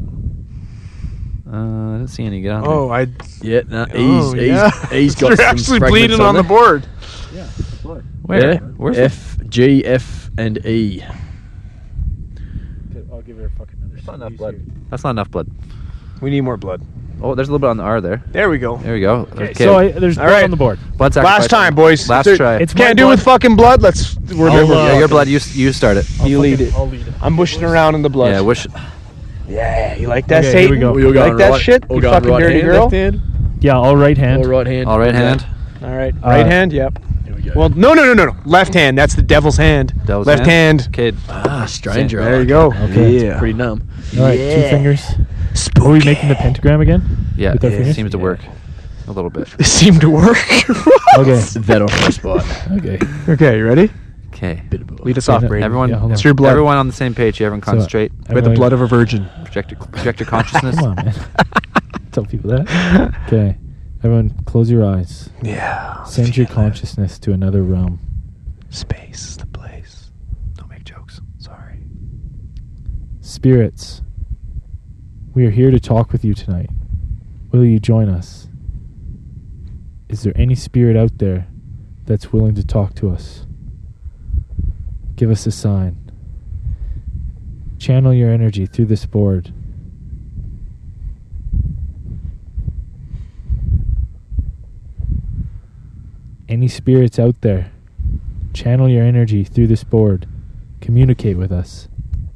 Uh, I don't see any. Get on Oh, I. Yeah, nah, Oh, he's, yeah. he's, he's got You're some actually fragments bleeding on the there. board. Yeah. Blood. there. Where? Yeah. Where's F, G, F, and E. Okay, I'll give her a fucking another. That's not enough squeeze blood. here. That's not enough blood. We need more blood. Oh, there's a little bit on the R there. There we go. There we go. Okay, so I, there's All blood right. on the board. blood sacrifice. Last time, boys. Last Dude, try. It's Can't my do blood. with fucking blood. Let's remember. uh, yeah, your blood. You s- you start it. I'll You lead fucking- it. I'll lead it. I'm bushing around in the blood. Yeah. Wish. Yeah, you like that, Okay, Satan? here we go. You like that shit? We'll You go fucking right dirty hand, girl. left hand, Yeah, all right hand. or right hand. All right hand. All right, Uh, right hand. Yep. Here we go. Well, no, no, no, no, no. Left hand. That's the devil's hand. Devil's Left hand. Kid. ah, stranger. There I you like go. it. Okay. Yeah. Pretty numb. All right, two Yeah. fingers. Spooky. Are we making the pentagram again? Yeah. With our It fingers? seems to work. A little bit. It seemed to work. Okay. That off my spot. Okay. Okay, you ready? Okay. Bit of both. Lead us off, Yeah, Brady. Everyone. Yeah, hold It's on. your blood. Everyone on the same page. Everyone So- concentrate. By the Everyone- blood of a virgin. Project your, project your consciousness. Come on, man. Tell people that. Okay. Everyone, close your eyes. Yeah. Send your feel it. consciousness to another realm. Space is the place. Don't make jokes. Sorry. Spirits, we are here to talk with you tonight. Will you join us? Is there any spirit out there that's willing to talk to us? Give us a sign. Channel your energy through this board. Any spirits out there, channel your energy through this board. Communicate with us.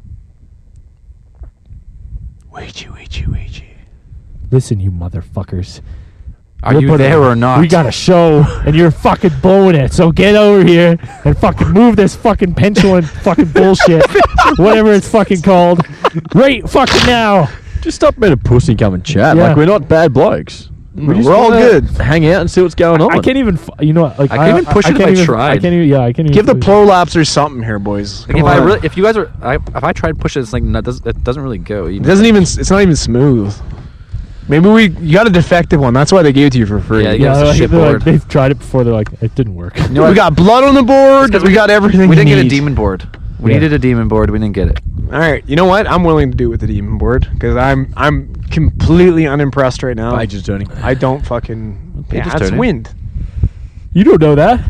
Ouija, Ouija, Ouija. Listen, you motherfuckers. Are We're you putting- there or not? We got a show, and you're fucking blowing it. So get over here and fucking move this fucking pendulum fucking bullshit, whatever it's fucking called, right fucking now. Just stop being a pussy and come and chat. Yeah. Like, we're not bad blokes. We're just all wanna good. Hang out and see what's going on. I can't even, f- you know, what, like I can't even push I it if can't I even, tried. I can't even, yeah, I can't even Give the push- prolapsers something here, boys. Like Come if I on. really, if you guys are, I, if I try to push it, it's like no, it, does, it doesn't really go. You It doesn't even. It's not even smooth. Maybe we. You got a defective one. That's why they gave it to you for free. Yeah, you Yeah, It's a like, shit they're like, board. they've tried it before. They're like, it didn't work. know we what? got blood on the board. 'cause We we- got everything. We you didn't get a need. demon board. We Yeah. needed a demon board. We didn't get it. All right. You know what? I'm willing to do with the demon board because I'm I'm completely unimpressed right now. Page is turning. I don't fucking. Page Yeah, is that's turning. wind. You don't know that.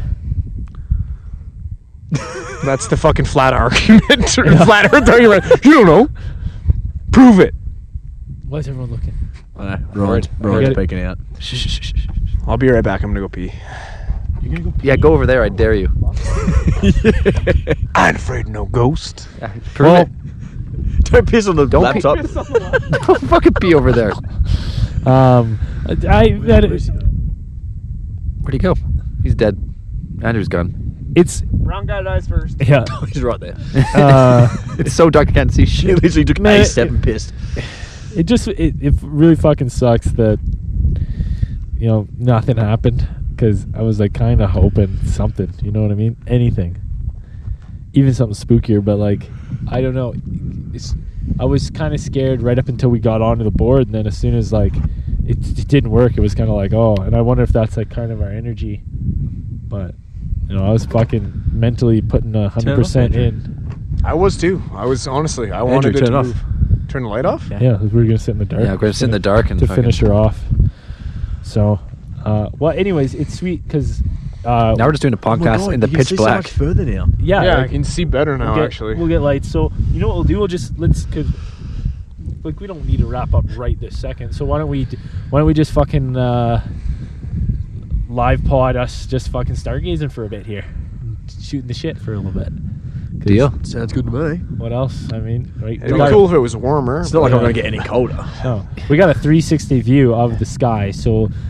That's the fucking flat argument. or Yeah. Flat Earth argument. You don't know. Prove it. Why is everyone looking? Uh, Ryan's, I Ryan's get it. peeking out. Shh, shh, shh, shh. I'll be right back. I'm gonna go pee. You're gonna go. Yeah, go over there. I dare you. I ain't afraid of no ghost. Yeah, prove Well, it. Don't piss on the Don't laptop. Don't fucking be over there. Um, I that Where'd he go? He's dead. Andrew's gone. it's Brown guy dies first. yeah. He's right there. Uh, It's so dark I can't see He shit. literally took Man, a step and pissed. it just it, it really fucking sucks that you know nothing happened because I was like kind of hoping something, you know what I mean, anything, even something spookier, but like I don't know, it's, I was kind of scared right up until we got onto the board, and then as soon as like it, it didn't work, it was kind of like, oh, and I wonder if that's like kind of our energy, but you know I was fucking mentally putting a hundred percent Andrew. in. I was too. I was honestly. I wanted Andrew, it turn to off. move. Turn the light off. Yeah. Yeah, we were gonna sit in the dark. Yeah, we're gonna sit in the dark and to fucking- finish her off. So, uh, well, anyways, it's sweet because uh, Now we're just doing a podcast in the pitch black. further now. yeah, Yeah, I like, can see better now. we'll get, actually. we'll get lights. So you know what we'll do? We'll just let's cause like we don't need to wrap up right this second. So why don't we d- why don't we just fucking uh, live pod us just fucking stargazing for a bit here, shooting the shit for a little bit. 'Cause Deal. Sounds good to me. What else? I mean, right? It'd we be got- cool if it was warmer. It's not like Yeah. I'm going to get any colder. No, we got a three sixty view of the sky, so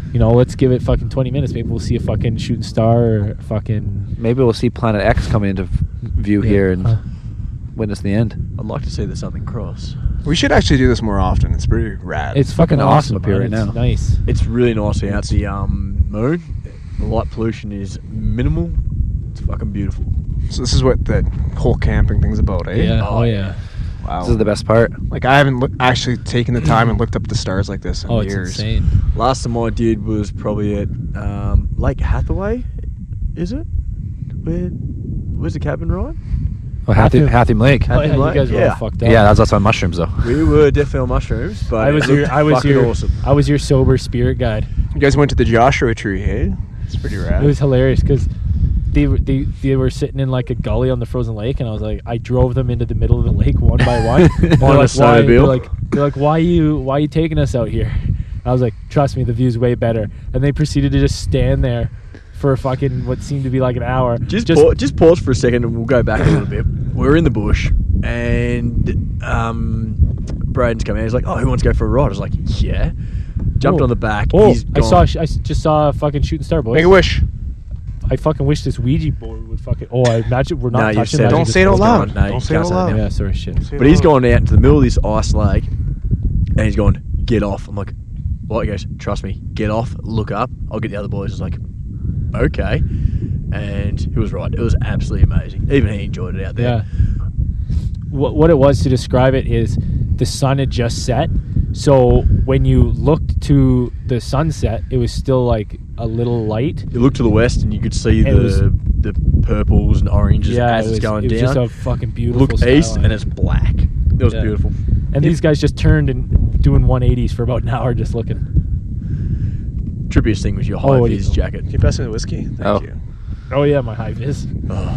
You know, let's give it fucking twenty minutes. Maybe we'll see a fucking shooting star or a fucking. Maybe we'll see Planet X coming into v- view Yeah. here and Uh, witness the end. I'd like to see the Southern Cross. We should actually do this more often. It's pretty rad. It's fucking fucking awesome awesome up here man. right It's now. Nice. It's really nice out the um, moon. The light pollution is minimal. It's fucking beautiful. So this is what the whole camping thing's about, eh? Yeah. Oh, Oh yeah. Wow. This is the best part. Like I haven't look, actually taken the time and looked up the stars like this in Oh, it's years. insane. Last time I did was probably at um, Lake Hathaway. Is it? Where? Where's the cabin ride? Oh, Hatham, Hatham- Hatham Lake. Oh, yeah, you Lake? guys were Yeah. all fucked up. Yeah, that's us on mushrooms though. We were definitely on mushrooms, but I was it your looked I was fucking your awesome. I was your sober spirit guide. You guys went to the Joshua Tree, hey? It's pretty rad. It was hilarious because they were they, they were sitting in like a gully on the frozen lake, and I was like, I drove them into the middle of the lake one by one. And they're On a like, why? They're snowmobile? like, they're like, why you why are you taking us out here? I was like, trust me, the view's way better. And they proceeded to just stand there for fucking what seemed to be like an hour. Just pa- just pause for a second, and we'll go back a little bit. We're in the bush, and um, Braden's coming in. He's like, "Oh, who wants to go for a ride?" I was like, "Yeah." Jumped Oh. on the back. Oh, He's I gone. saw. sh- I s- just saw a fucking shooting star, boys. Make a wish. I fucking wish this Ouija board would fucking. Oh, I imagine we're not No, you touching said that. it. Don't Just- say it out What's going loud. on? No, you Don't say it can't out say that loud. now. Yeah, sorry, shit. Say it But he's out gone out into the middle of this ice lake, and he's gone, "Get off." I'm like, "What?" He goes, "Trust me, get off. Look up. I'll get the other boys." I was like, "Okay," and he was right. It was absolutely amazing. Even he enjoyed it out there. Yeah. What what it was to describe it is the sun had just set, so when you looked to the sunset, it was still like a little light. You look to the west, and you could see It the was- the purples and oranges yeah, as it it's was, going it was down. just a fucking beautiful. Look east, skyline. and it's black. It was Yeah. beautiful. And these guys just turned and doing one eighties for about an hour, just looking. Trippiest thing was your Oh, high what do vis you- jacket. Can you pass me the whiskey? Thank Oh. you. Oh yeah, my high vis. Oh.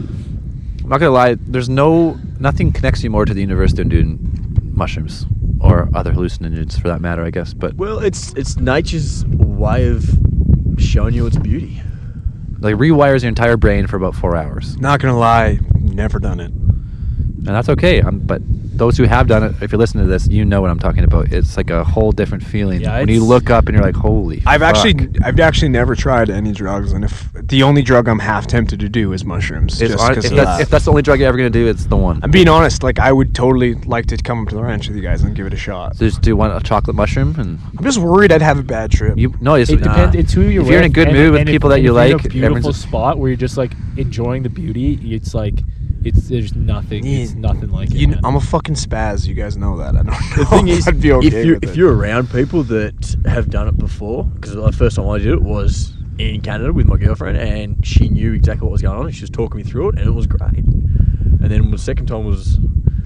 I'm not gonna lie. There's no nothing connects you more to the universe than doing mushrooms or other hallucinogens, for that matter, I guess. But Well, it's it's nature's way of showing you its beauty. like rewires your entire brain for about four hours, Not gonna lie, never done it. and that's okay. Um, but those who have done it, if you're listening to this, you know what I'm talking about. It's like a whole different feeling Yeah, when you it's- look up and you're like, "Holy!" I've fuck. actually, I've actually never tried any drugs, and if the only drug I'm half tempted to do is mushrooms, It's just hon- 'cause if of that's that. if that's the only drug you're ever gonna do, it's the one. I'm being honest. Like I would totally like to come up to the ranch with you guys and give it a shot. So just do one a chocolate mushroom, and I'm just worried I'd have a bad trip. you no, it's, It nah. depends. It's who you're If you're in a with, good and- mood with and if- people that and you if you're like, in a beautiful everyone's- spot where you're just like enjoying the beauty. It's like, it's there's nothing. It's Yeah. nothing like it. You, man. I'm a fucking spaz. You guys know that. I don't know. The thing if is, I'd be okay if you with if it. you're around people that have done it before, because the first time I did it was in Canada with my girlfriend, and she knew exactly what was going on, and she was talking me through it, and it was great. And then the second time was,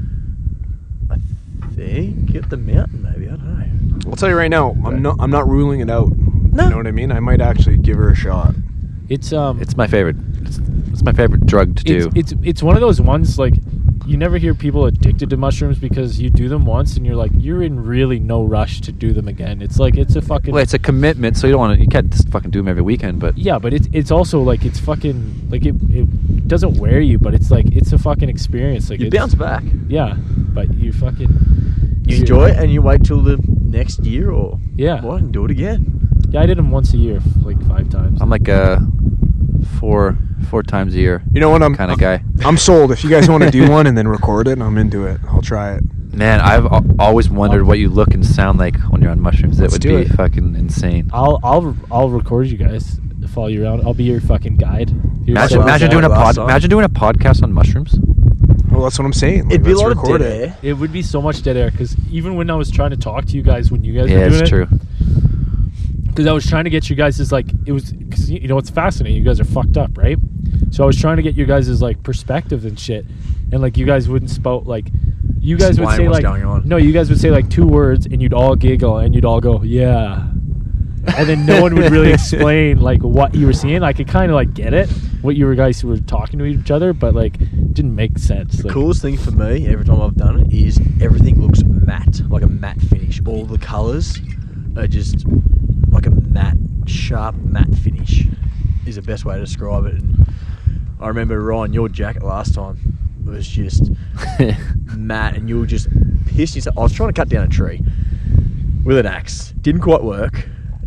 I think, at the mountain, maybe. I don't know. I'll tell you right now, I'm not. I'm not ruling it out. No. You know what I mean? I might actually give her a shot. It's um. It's my favorite. It's, it's my favorite drug to it's, do. it's it's one of those ones like you never hear people addicted to mushrooms because you do them once and you're like you're in really no rush to do them again. It's like it's a fucking Well, it's a commitment, so you don't want to. You can't just fucking do them every weekend, but yeah, but it's it's also like it's fucking like it it doesn't wear you, but it's like it's a fucking experience. Like You it's, bounce back. Yeah, but you fucking You enjoy it, and you wait till the next year, or Yeah. what, and do it again. Yeah, I did them once a year, like five times. I'm like a four four times a year You know what? I'm kind of guy. I'm sold. If you guys want to do one and then record it, I'm into it. I'll try it. Man, I've al- always wondered what you look and sound like when you're on mushrooms. It Let's would do be it. fucking insane. I'll I'll I'll record you guys, follow you around. I'll be your fucking guide. Your Imagine, sales imagine guy. doing a last pod. time. Imagine doing a podcast on mushrooms. Well, that's what I'm saying. Like, It'd be a let's lot of record dead it. air. It would be so much dead air because even when I was trying to talk to you guys when you guys Yeah, were doing it's it, true. because I was trying to get you guys is like it was because you know it's fascinating. You guys are fucked up, right? So I was trying to get you guys' like perspective and shit, and like you guys wouldn't spout like you guys would Explain say what's like going on. no, you guys would say like two words and you'd all giggle and you'd all go yeah, and then no one would really explain like what you were seeing. I could kind of like get it what you were guys were talking to each other, but like it didn't make sense. The Like, coolest thing for me every time I've done it is everything looks matte, like a matte finish. All the colours are just like a matte, sharp matte finish is the best way to describe it. And I remember, Ryan, your jacket last time was just matte, and you were just pissed yourself. I was trying to cut down a tree with an axe. Didn't quite work.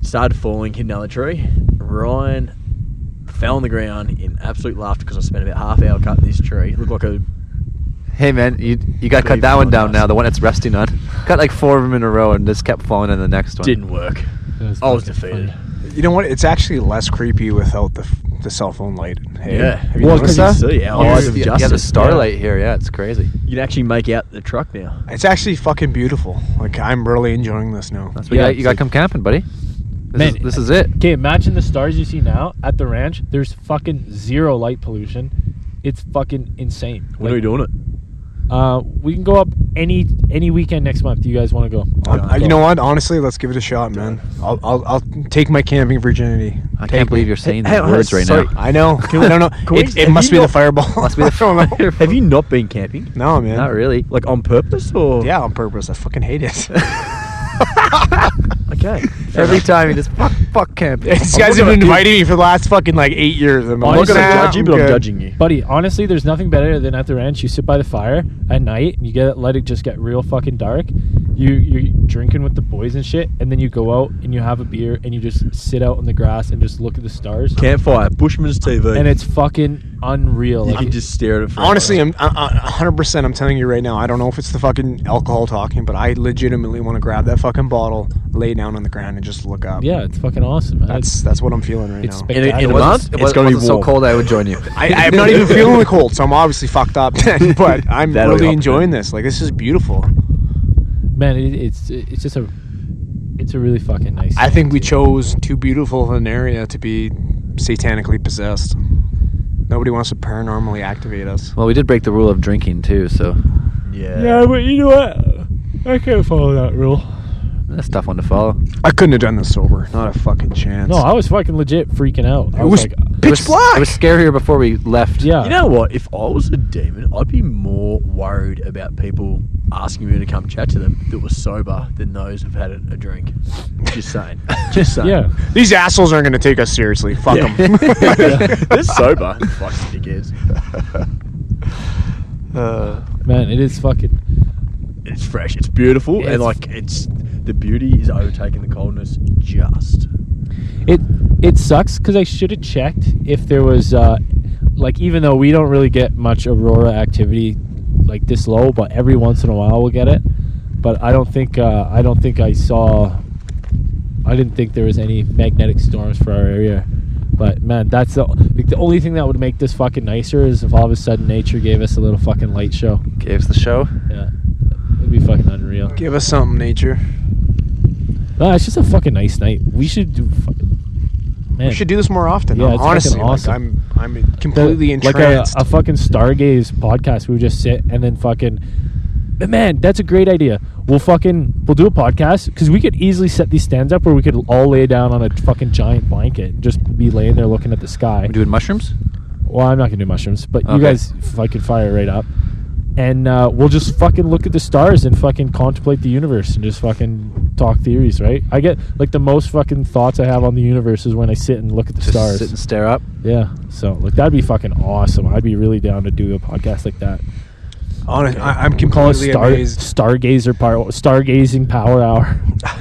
started falling, hit another tree. Ryan fell on the ground in absolute laughter because I spent about half hour cutting this tree. It looked like a Hey man, you you got to cut that one down now. The one it's resting on. Cut like four of them in a row and just kept falling in the next one. didn't work. It I was fucking defeated. funny. You know what? It's actually less creepy without the f- the cell phone light. Hey, Yeah. have you Well, noticed 'cause that? You see our You, eyes of you, you have the justice. starlight here. Yeah, it's crazy. You can actually make out the truck now. It's actually fucking beautiful. Like I'm really enjoying this now. That's what Yeah, you got. You it's got to like- come camping, buddy. This, Man, is, this is it. Okay, imagine the stars you see now at the ranch. There's fucking zero light pollution. It's fucking insane. When are we doing it? Uh, we can go up any any weekend next month. Do you guys want to go? Uh, I'll you go. know what? Honestly, let's give it a shot, man. I'll I'll, I'll take my camping virginity. I Take can't believe me. you're saying Hey, these hey, words right sorry. now. I know. I don't know. Can we- It, it have must you be the not- fireball. Must be the I don't know. Have you not been camping? No, man. Not really. Like on purpose or? Yeah, on purpose. I fucking hate it. Okay. Every time you just fuck, fuck camping. These I'm guys have looking been at- inviting me for the last fucking like eight years. I'm I'm not like, going to "Nah, judge you, but I'm good." judging you. Buddy, honestly, there's nothing better than at the ranch. You sit by the fire at night and you get let it just get real fucking dark. You you're drinking with the boys and shit, and then you go out and you have a beer and you just sit out on the grass and just look at the stars. Campfire, Bushman's T V. And it's fucking unreal. you Like, can just stare at it. For Honestly, hours. I'm uh, one hundred percent. I'm telling you right now. I don't know if it's the fucking alcohol talking, but I legitimately want to grab that fucking bottle, lay down on the ground, and just look up. yeah, it's fucking awesome, man. that's that's what I'm feeling right It's now. spec- in a, in a It month, wasn't- it it's going to be wasn't so warm. cold I would join you. I, I'm not even feeling the cold, so I'm obviously fucked up. But I'm That'll really help, enjoying man. this. Like this is beautiful. man, it, it's it's just a it's a really fucking nice. I think we chose too beautiful of an area to be satanically possessed. Nobody wants to paranormally activate us. Well, we did break the rule of drinking too, so Yeah. Yeah, but you know what? I can't follow that rule. that's a tough one to follow. I couldn't have done this sober. Not a fucking chance. No, I was fucking legit freaking out. I It was, was like, It pitch was, black. It was scarier before we left. yeah. You know what? If I was a demon, I'd be more worried about people asking me to come chat to them that were sober than those who've had a, a drink. Just saying. Just saying. Yeah. These assholes aren't going to take us seriously. Fuck Yeah. them. They're sober. Fuck dickheads. uh, Man, it is fucking. It's fresh. It's beautiful, Yeah, and it's- like it's the beauty is overtaking the coldness. Just. It it sucks because I should have checked if there was uh, like even though we don't really get much aurora activity like this low, but every once in a while we'll get it. But I don't think uh, I don't think I saw. I didn't think there was any magnetic storms for our area. But man, that's the like, the only thing that would make this fucking nicer is if all of a sudden nature gave us a little fucking light show. Gave us the show. Yeah, it'd be fucking unreal. give us something, nature. No, it's just a fucking nice night. We should do. fu- Man, We should do this more often. Yeah, it's fucking honestly, like, awesome. I'm I'm completely like a, entranced. a fucking Stargaze podcast. We would just sit and then fucking. But man, that's a great idea. We'll fucking we'll do a podcast because we could easily set these stands up where we could all lay down on a fucking giant blanket and just be laying there looking at the sky. We're doing mushrooms. Well, I'm not gonna do mushrooms, but you Okay. guys fucking fire it right up, and uh, we'll just fucking look at the stars and fucking contemplate the universe and just fucking talk theories, right? I get like the most fucking thoughts I have on the universe is when I sit and look at the Just stars. sit and stare up. Yeah, so like that'd be fucking awesome. I'd be really down to do a podcast like that. Honest, I, I'm Call it completely star amazed. stargazer power stargazing power hour.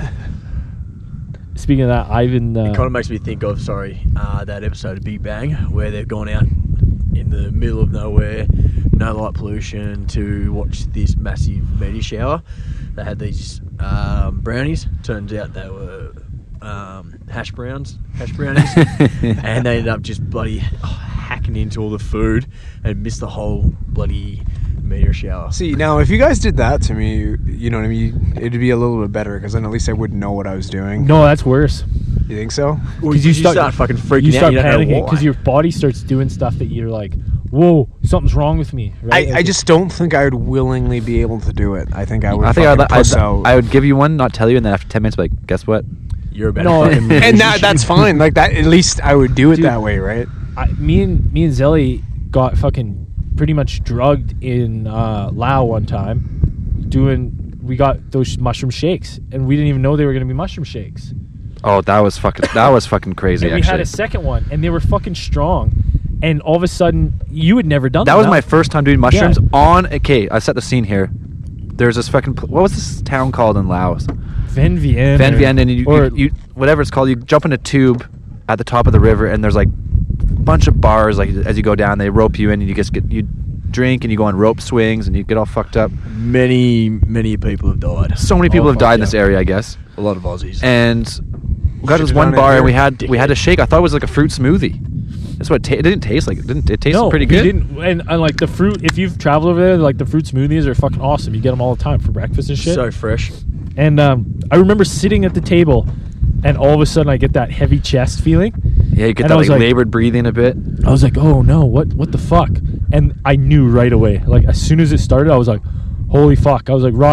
Speaking of that, Ivan. Uh, It kind of makes me think of sorry uh, that episode of Big Bang where they've gone out in the middle of nowhere, no light pollution, to watch this massive meteor shower. They had these um, brownies. Turns out they were um, hash browns, hash brownies, and they ended up just bloody oh, hacking into all the food and missed the whole bloody meteor shower. See, now if you guys did that to me, you, you know what I mean, it'd be a little bit better because then at least I wouldn't know what I was doing. no, that's worse. You think so? Well, Because you, start, fucking freaking you start out. You don't know panicking why. because your body starts doing stuff that you're like, whoa, something's wrong with me. Right? I, Like, I just don't think I would willingly be able to do it. I think I would I think I'd, fucking I'd, puss out. I would give you one, not tell you, and then after ten minutes, be like, guess what? You're about No, to fucking and lose that your that's shit. fine. Like that, at least I would do it Dude. that way, right? I, me and me and Zelly got fucking pretty much drugged in uh, Lao one time. Doing, we got those mushroom shakes, and we didn't even know they were gonna be mushroom shakes. Oh, that was fucking. That was fucking crazy. And we actually, had a second one, and they were fucking strong. And all of a sudden, you had never done that them, was no? my first time doing mushrooms Yeah. on. Okay, I set the scene here. There's this fucking. pl- What was this town called in Laos? Van Vienne. Van or- Vienne, and you, or you, you whatever it's called, you jump in a tube at the top of the river, and there's like a bunch of bars. Like as you go down, they rope you in, and you just get you drink, and you go on rope swings, and you get all fucked up. Many, many people have died. So many people All have died in this fucked up. area, I guess. A lot of Aussies. And we got to this Should've one done it bar, and here. we had we had a shake. I thought it was like a fruit smoothie. That's what it, ta- it didn't taste like. It didn't. It tasted no, pretty we good. Didn't, and, and like the fruit, if you've traveled over there, like the fruit smoothies are fucking awesome. You get them all the time for breakfast and shit. So fresh. And um, I remember sitting at the table, and all of a sudden I get that heavy chest feeling. Yeah, you get and that I like, was like- labored breathing a bit. I was like, oh no, what what the fuck? And I knew right away. Like as soon as it started, I was like, holy fuck. I was like,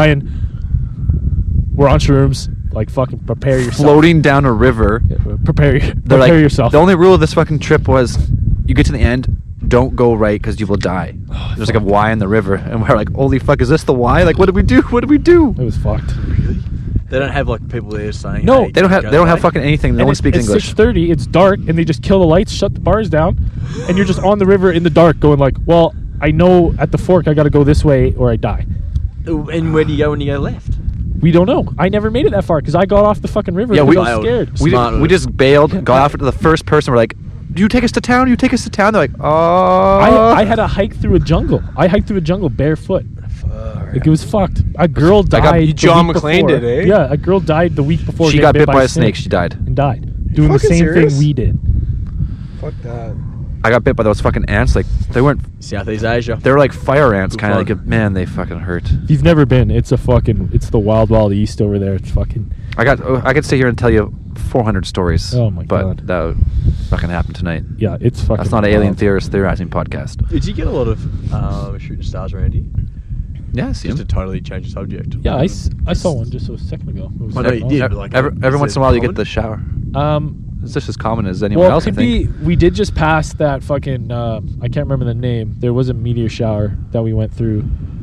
Ryan, we're on shrooms. Like fucking prepare yourself. Floating down a river. Yeah, prepare your- They're prepare like, yourself. The only rule of this fucking trip was, you get to the end, don't go right because you will die. Oh, There's like a Y in the river, and we're like, holy fuck, is this the Y? Like, what do we do? What do we do? It was fucked. Really? They don't have like people there saying. No, hey, They don't have. go They don't have away. fucking anything. No And one it- speaks it's English. six thirty. It's dark, and they just kill the lights, shut the bars down, and you're just on the river in the dark, going like, "Well, I know at the fork I got to go this way or I die." And where do you go when you go left? We don't know. I never made it that far because I got off the fucking river. Yeah, because we- I was Wild. scared. We, Smart we move. just bailed. Got off to the first person. We're like, "Do you take us to town? You take us to town?" They're like, "Oh." I, I had to hike through a jungle. I hiked through a jungle barefoot. Like it was fucked. A girl died. got- the You John week McClane before. did, eh? Yeah, a girl died the week before. She getting got bit by a snake. She died. and died doing the fucking same serious? thing we did. Fuck that. I got bit by those fucking ants. Like they weren't. Southeast Asia. They were like fire ants, Good kind of fun. like. Man, they fucking hurt. If you've never been, it's a fucking. It's the wild, wild east over there. It's fucking. I got. oh, I could sit here and tell you four hundred stories. Oh my but God. that not gonna happen tonight. Yeah, it's fucking. That's not an alien wild. theorist theorizing podcast. Did you get a lot of um, shooting stars around here? Yeah, I see Just to him. totally change the subject. Yeah, I, s- I saw one just a second ago. It was I know you fucking did, awesome. but like, every every is once it in a while you get common? the shower. Um, It's just as common as anyone well, else. it I could be. think. We did just pass that fucking. Uh, I can't remember the name. There was a meteor shower that we went through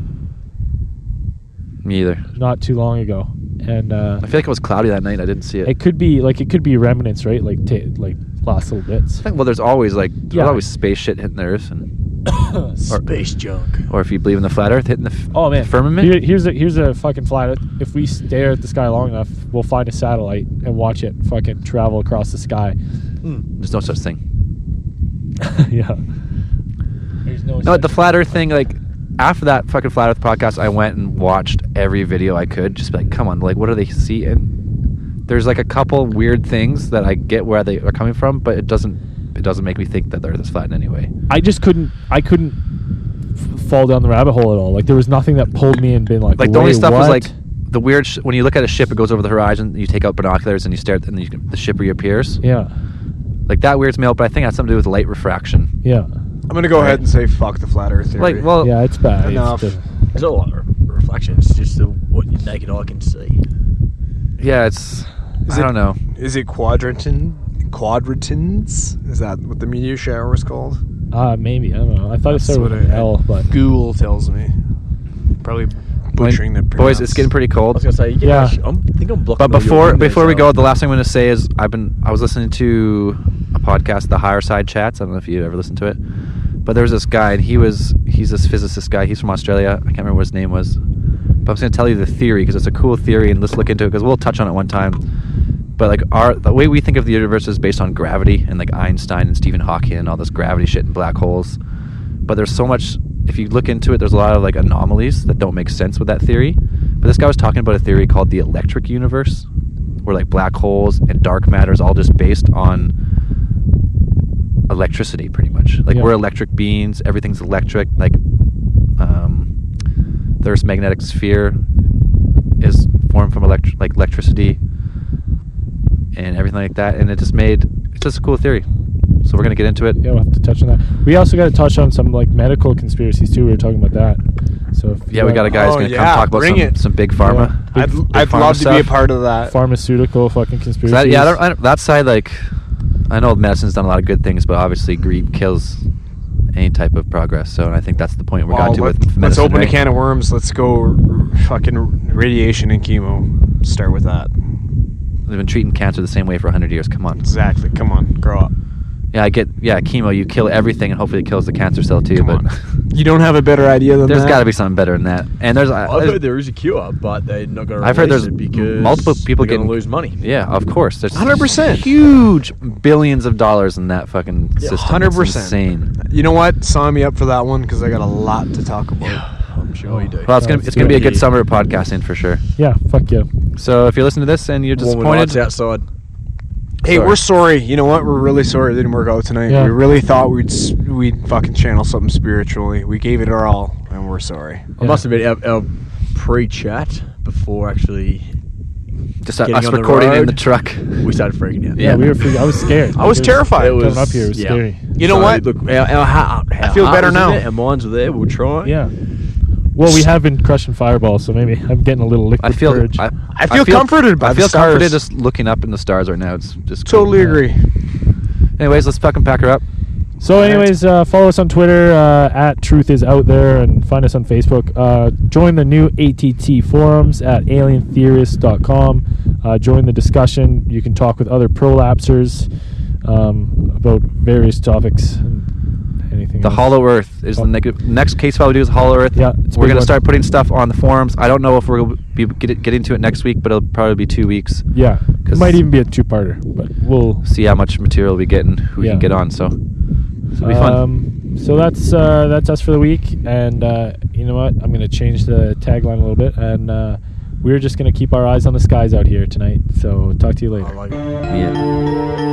Me either. not too long ago, and uh, I feel like it was cloudy that night. I didn't see it. it could be like it could be remnants, right? Like ta like last little bits. I think, well, there's always like there's Yeah. always space shit hitting the earth, and Space junk. or if you believe in the flat Earth hitting the f- Oh man, firmament. Here, here's a here's a fucking flat. If we stare at the sky long enough, we'll find a satellite and watch it fucking travel across the sky. There's no such thing. Yeah. There's no. No, the such- flat Earth thing. Like after that fucking flat Earth podcast, I went and watched every video I could. Just be like, come on, like what do they see? And there's like a couple weird things that I get where they are coming from, but it doesn't. It doesn't make me think that the Earth is flat in any way. I just couldn't. I couldn't f- fall down the rabbit hole at all. Like there was nothing that pulled me and been like. Like the only "Wait, stuff was what?" like the weird. Sh- when you look at a ship, it goes over the horizon. You take out binoculars and you stare, at and you can, the ship reappears. Yeah. Like that weirds me out, but I think it has something to do with light refraction. Yeah. I'm gonna go Right. ahead and say fuck the flat Earth theory. Like, well, Yeah. It's bad. Enough. It's the- It's all like re- reflection. It's just the, what your naked eye can see. yeah, it's. Is I it- don't know. Is it quadrantin? Quadratins? Is that what the meteor shower is called? uh, maybe I don't know. I thought That's it started what with an I- L, but Google tells me. Probably butchering the Boys, it's getting pretty I cold. was gonna say, yeah. Yeah. I, sh- I'm, I think I'm blocking. But all your before windows before we out. go, the last thing I'm going to say is I've been I was listening to a podcast, the Higher Side Chats. I don't know if you ever listened to it, but there was this guy, and he was he's this physicist guy. He's from Australia. I can't remember what his name was, but I'm just going to tell you the theory because it's a cool theory, and let's look into it because we'll touch on it one time. But like our the way we think of the universe is based on gravity and like Einstein and Stephen Hawking and all this gravity shit and black holes. But there's so much. If you look into it, there's a lot of like anomalies that don't make sense with that theory. But this guy was talking about a theory called the electric universe, where like black holes and dark matter is all just based on electricity, pretty much. Like Yeah. we're electric beings, everything's electric. Like um, the Earth's magnetic sphere is formed from electric, like electricity, and everything like that. And it just made it's just a cool theory. So we're gonna get into it. yeah, we'll have to touch on that. We also got to touch on some like medical conspiracies too. We were talking about that. So if Yeah, you we got a guy who's Oh, gonna yeah, come talk about bring some, it. some big pharma. Yeah. I'd, Big- I'd pharma love to be a stuff. part of that. pharmaceutical fucking So conspiracies. that, yeah, I don't, I don't, that side, like, I know medicine's done a lot of good things, but obviously greed kills any type of progress. So I think that's the point we're Well, going to let, with medicine. let's open right? a can of worms. Let's go r- fucking radiation and chemo. Start with that. They've been treating cancer the same way for one hundred years. Come on. Exactly. Come on, grow up. Yeah, I get. Yeah, chemo. You kill everything, and hopefully it kills the cancer cell too. Come but on. You don't have a better idea than there's that? got to be something better than that. And there's. I've heard there is a cure, but they're not going to. I've heard there's it because multiple people they're going getting to lose money. Yeah, of course. There's one hundred percent. huge billions of dollars in that fucking Yeah, system. one hundred It's percent. insane. You know what? Sign me up for that one because I got a lot to talk about. I'm sure you do. Well, it's gonna Sounds it's gonna be a good. good summer of podcasting for sure. Yeah, fuck yeah. So if you're listening to this and you're Warming disappointed, lights outside. Hey, Sorry. we're sorry. You know what? We're really sorry it didn't work out tonight. Yeah. We really thought we'd s- we'd fucking channel something spiritually. We gave it our all, and we're sorry. I must admit, our, our pre-chat before actually just uh, getting us on the recording in road, the truck. we started freaking out. Yeah, Yeah. we were. Freak- I was scared. I was It terrified. It was- Coming up here was yeah. scary. You know So, what? Look, our, our heart, our I feel heart better was in now. there, our minds were there. We were trying. Yeah. Well, we have been crushing fireballs, so maybe I'm getting a little liquid I feel courage. I, I feel comforted by I the feel stars. comforted just looking up in the stars right now. It's just Totally cool. agree. Anyways, let's fucking pack her up. So, anyways, uh, follow us on Twitter uh, at Truth Is Out There, and find us on Facebook. Uh, join the new A T T forums at alien theorist dot com. Uh, join the discussion. You can talk with other prolapsers um, about various topics and anything. The else. Hollow Earth is Oh. the neg- next case file we do is Hollow Earth. Yeah, it's a we're big gonna one. start putting stuff on the forums. I don't know if we're gonna be get, get into it next week, but it'll probably be two weeks. Yeah, it 'Cause- might even be a two-parter, but we'll See how much material we get and who we Yeah. can get on. So, so it'll be fun. Um, so that's uh, that's us for the week, and uh, you know what? I'm gonna change the tagline a little bit, and uh, we're just gonna keep our eyes on the skies out here tonight. So talk to you later. I like it. Yeah.